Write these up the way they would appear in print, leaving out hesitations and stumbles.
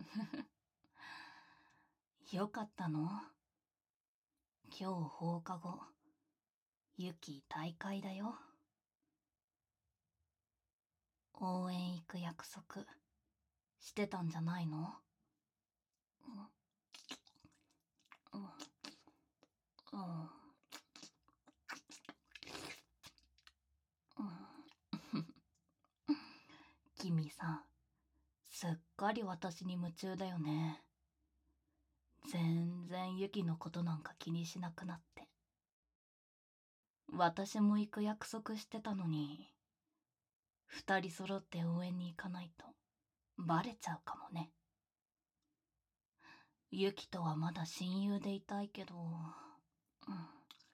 よかったの？今日放課後、ユキ大会だよ。応援行く約束してたんじゃないの？うん、うん、うん。君さ、すっかり私に夢中だよね。全然ユキのことなんか気にしなくなって。私も行く約束してたのに、二人揃って応援に行かないとバレちゃうかもね。ユキとはまだ親友でいたいけど、うん。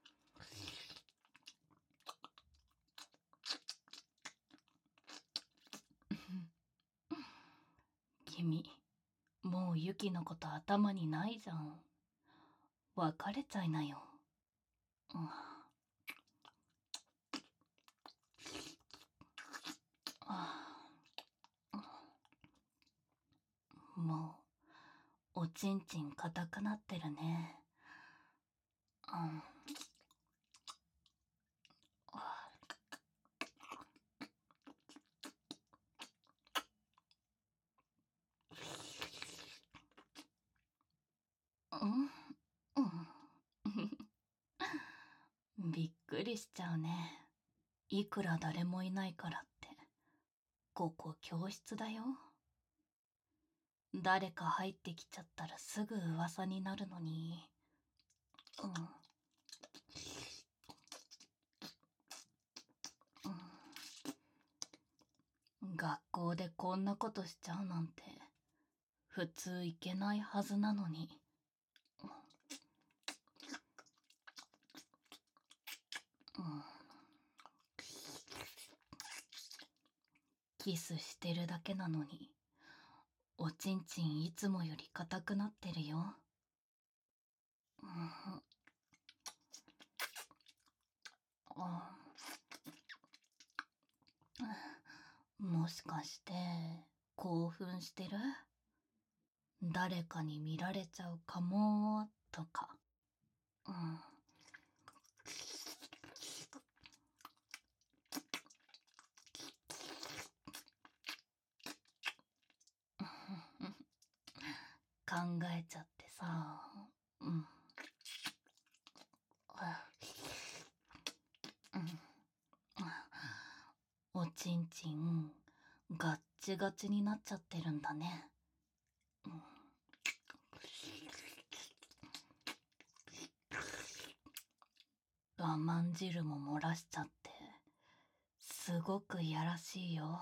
君、もうユキのこと頭にないじゃん。別れちゃいなよ。うん、もう、おちんちん硬くなってるね。うん。うん。びっくりしちゃうね。いくら誰もいないからって。ここ教室だよ。誰か入ってきちゃったらすぐ噂になるのに。うん。学校でこんなことしちゃうなんて普通いけないはずなのに。うん、キスしてるだけなのにおちんちんいつもより硬くなってるよ。うん、あ、もしかして興奮してる？誰かに見られちゃうかもとか。うん。考えちゃってさ。うん。うん。おちんちんガッチガチになっちゃってるんだね。うん、我慢汁も漏らしちゃってすごくいやらしいよ。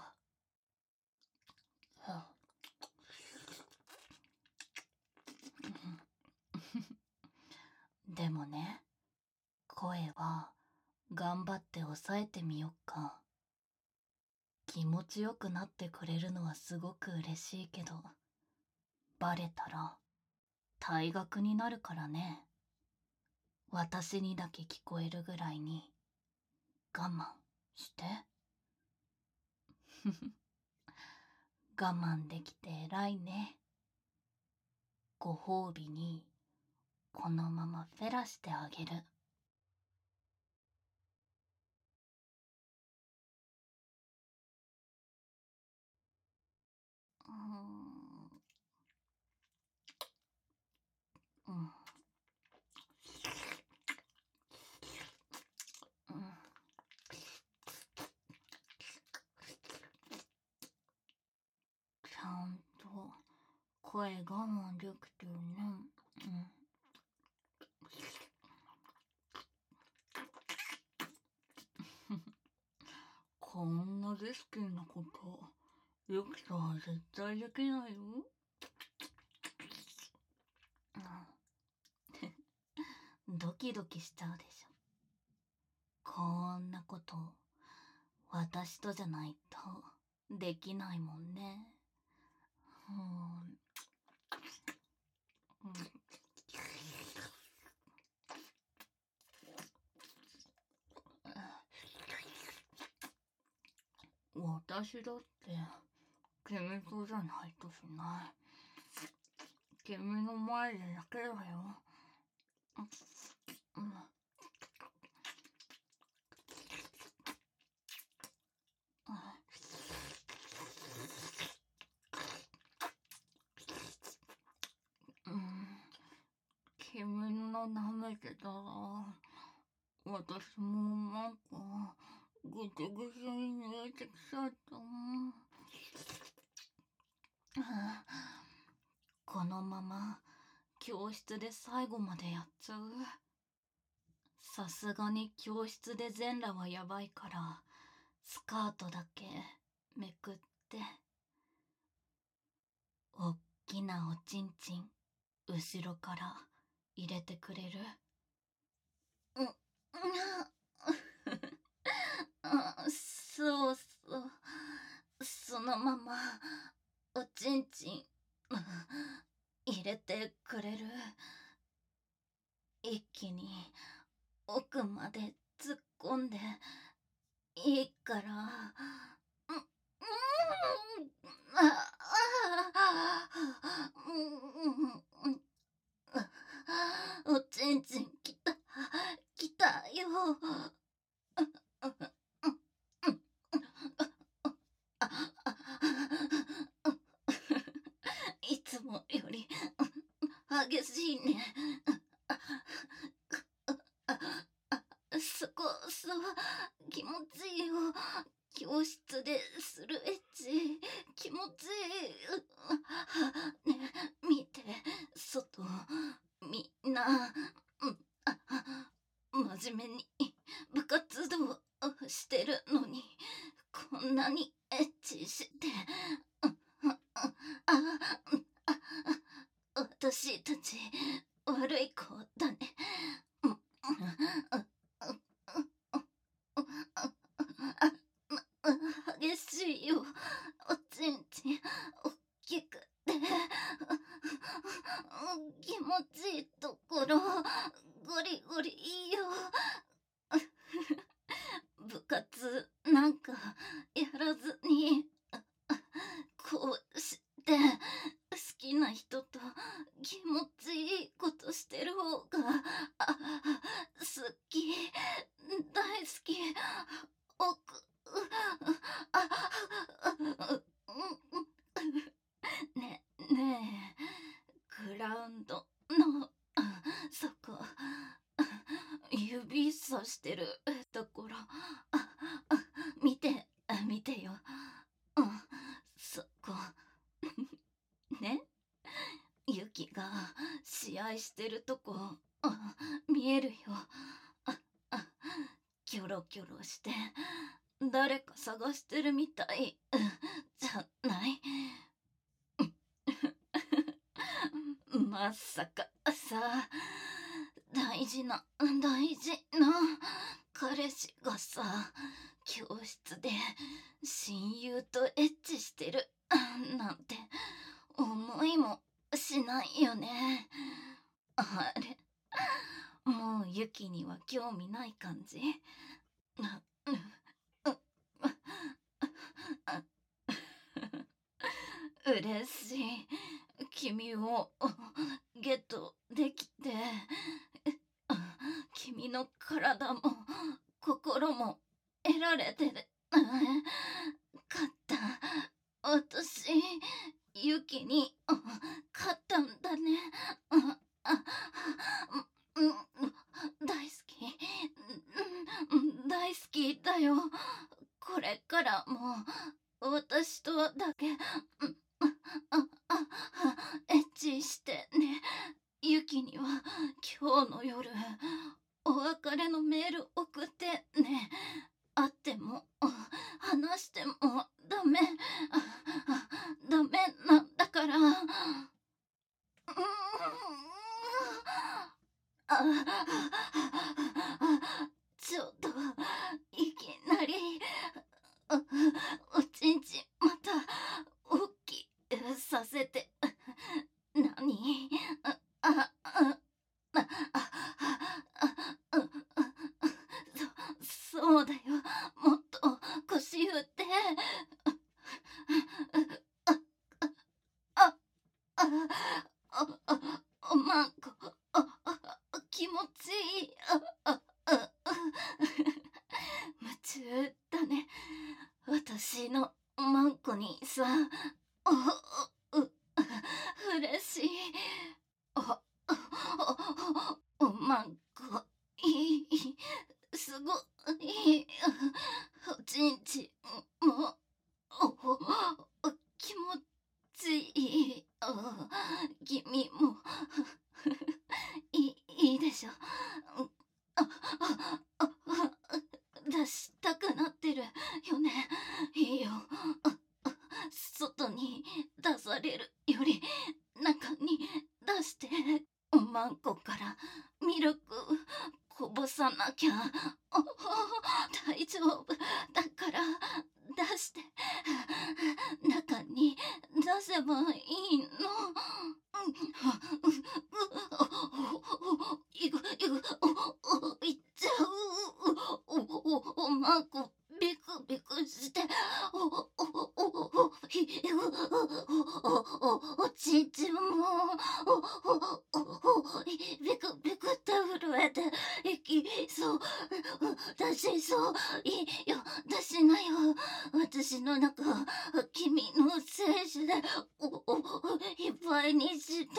でもね、声は頑張って抑えてみよっか。気持ちよくなってくれるのはすごく嬉しいけど、バレたら退学になるからね。私にだけ聞こえるぐらいに我慢して。我慢できて偉いね。ご褒美にこのままフェラしてあげる。うーん、うん、うん。ちゃんと声我慢できてるね。うん。こんなリスキーなことユキとは絶対できないよ。うん、ドキドキしちゃうでしょ。こんなこと私とじゃないとできないもんね。うん、私だって君とじゃないとしない。 君の前でだけだよ。うん、うん、君の舐めてたら、私もなんか、ぐちぐちに濡れてきちゃったもん。このまま、教室で最後までやっちゃう？さすがに教室で全裸はやばいから、スカートだけめくって、おっきなおちんちん、後ろから入れてくれる？うん、そうそう。そのまま、おちんちん、入れてくれる？一気に奥まで突っ込んでいいから。うん、おちんちんきた、きたよ。いつもより激しいね。そこ、そう、気持ちいいよ。教室でするエッチ、気持ちいい。ね、見て、外、みんな、真面目に部活動してるのに、こんなにエッチして、私たち悪い子だね。激しいよ。おちんちんおっきくて気持ちいいところゴリゴリいいよ。部活なんかやらずにこうして好きな人と気持ちいいことしてる方が好き、大好き。おくねねえ、グラウンドのそこ指さしてるところ見て見てよ。そこね、ユキが試合してるとこ見えるよ。キョロキョロして誰か探してるみたいじゃない？まさかさ、大事な彼氏がさ、教室で親友とエッチしてるなんて思いもしないよね。あれ、もうユキには興味ない感じ？嬉しい。君をゲットできて、君の体も心も得られて勝った。私、ユキに勝ったんだね。大好き、大好きだよ。これからも私とだけエッチしてね。ユキには今日の夜お別れのメール送ってね。会っても話してもダメダメなんだから。ちょっといきなりおちんちんまた大きさせて何？あああそうだよ。もっと腰振ってあああさ、嬉しい。お、まんこ、いい、すごい、おちんちも、気持ちいい。君も、いいでしょ。あ、出したくなってるよね。いいよ。外に出されるより中に出しておまんこからミルクこぼさなきゃ大丈夫だから出して中に出せばいいの。いっちゃう。おまんこビクビクしておちんちもビクビクって震えて息そう出しそういいよ出しなよ私の中君の精子でいっぱいにして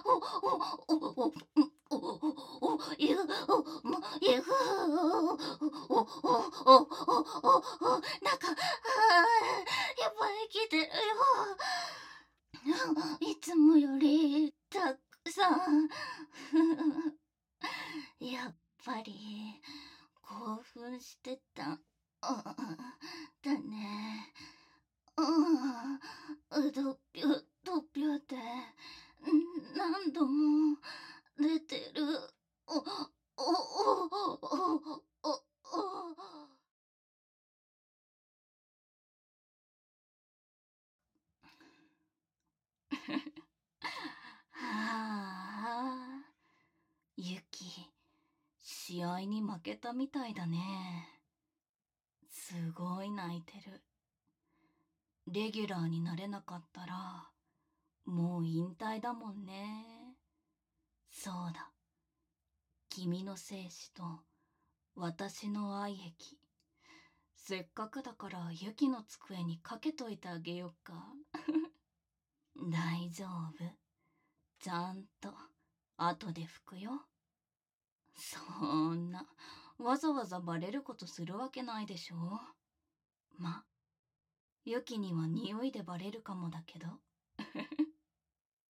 ゆゆなんかやっぱり来てるよ。いつもよりたくさんやっぱり興奮してただね。ドピュドピュって何度も出てる。おおおおおおはあ、ユキ、試合に負けたみたいだね。すごい泣いてる。レギュラーになれなかったら、もう引退だもんね。そうだ。君の精子と私の愛液。せっかくだからユキの机にかけといてあげよっか。大丈夫。ちゃんと後で拭くよ。そんな、わざわざバレることするわけないでしょ。ま、ユキには匂いでバレるかもだけど。